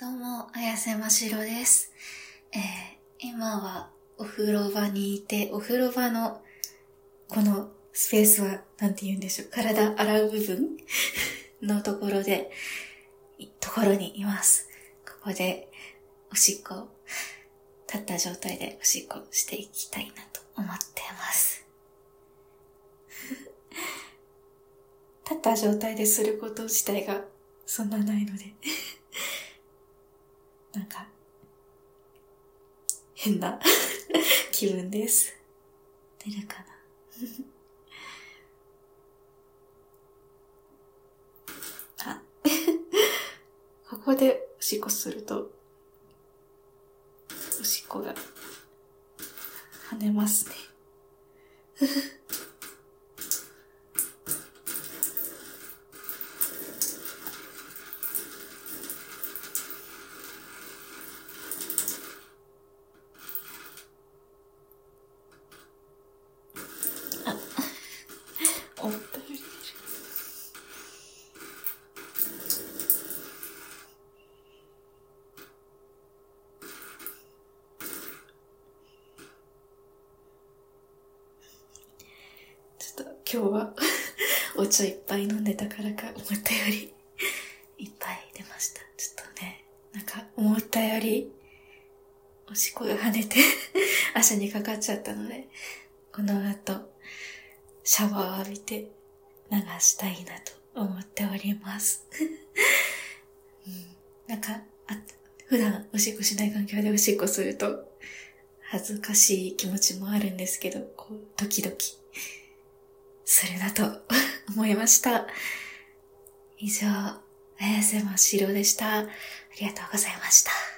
どうも、綾瀬ましろです。今はお風呂場にいて、お風呂場のこのスペースはなんて言うんでしょう。体洗う部分のところにいます。ここでおしっこ、立った状態でおしっこしていきたいなと思っています。立った状態ですること自体がそんなないのでなんか変な気分です。出るかなあここでおしっこするとおしっこが跳ねますね思ったよりちょっと今日はお茶いっぱい飲んでたからか思ったよりいっぱい出ました。ちょっとね、なんか思ったよりおしっこが跳ねて足にかかっちゃったので、この後シャワーを浴びて流したいなと思っております、なんか普段おしっこしない環境でおしっこすると恥ずかしい気持ちもあるんですけど、こうドキドキするなと思いました。以上、綾瀬ましろでした。ありがとうございました。